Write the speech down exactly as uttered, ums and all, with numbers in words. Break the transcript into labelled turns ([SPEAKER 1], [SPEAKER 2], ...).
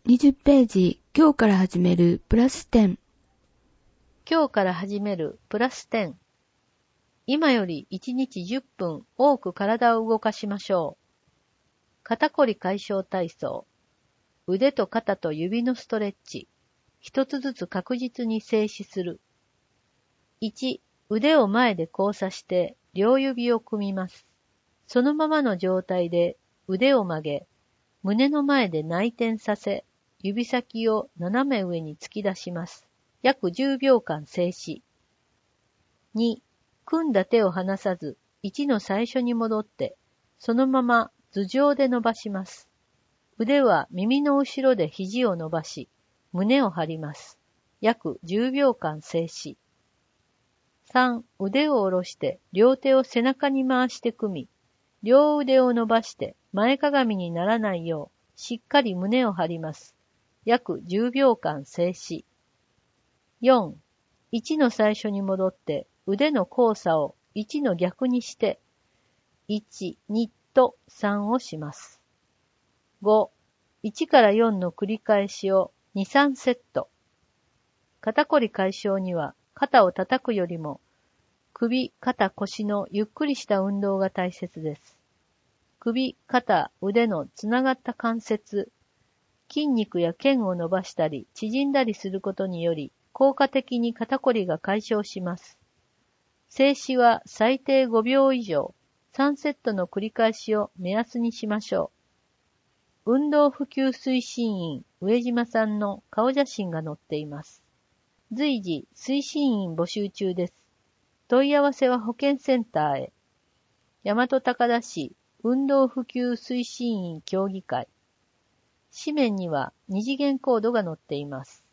[SPEAKER 1] にじゅっページ、今日から始めるプラスじゅう。
[SPEAKER 2] 今日から始めるプラスじゅう。今よりいちにちじゅっぷん多く体を動かしましょう。肩こり解消体操。腕と肩と指のストレッチ。一つずつ確実に静止する。いち、腕を前で交差して両指を組みます。そのままの状態で腕を曲げ、胸の前で内転させ、指先を斜め上に突き出します。約じゅうびょうかん静止。に、組んだ手を離さず、いちの最初に戻って、そのまま頭上で伸ばします。腕は耳の後ろで肘を伸ばし、胸を張ります。約じゅうびょうかん静止。さん、腕を下ろして両手を背中に回して組み、両腕を伸ばして前かがみにならないよう、しっかり胸を張ります。約じゅうびょうかん静止。よん、いちの最初に戻って腕の交差をいちの逆にして、いち、にとさんをします。ご、いちからよんの繰り返しをに、さんセット。肩こり解消には肩を叩くよりも首、肩、腰のゆっくりした運動が大切です。首、肩、腕のつながった関節、筋肉や腱を伸ばしたり縮んだりすることにより効果的に肩こりが解消します。静止は最低ごびょう以上、さんセットの繰り返しを目安にしましょう。運動普及推進員上島さんの顔写真が載っています。随時推進員募集中です。問い合わせは保健センターへ。大和高田市運動普及推進員協議会。紙面には二次元コードが載っています。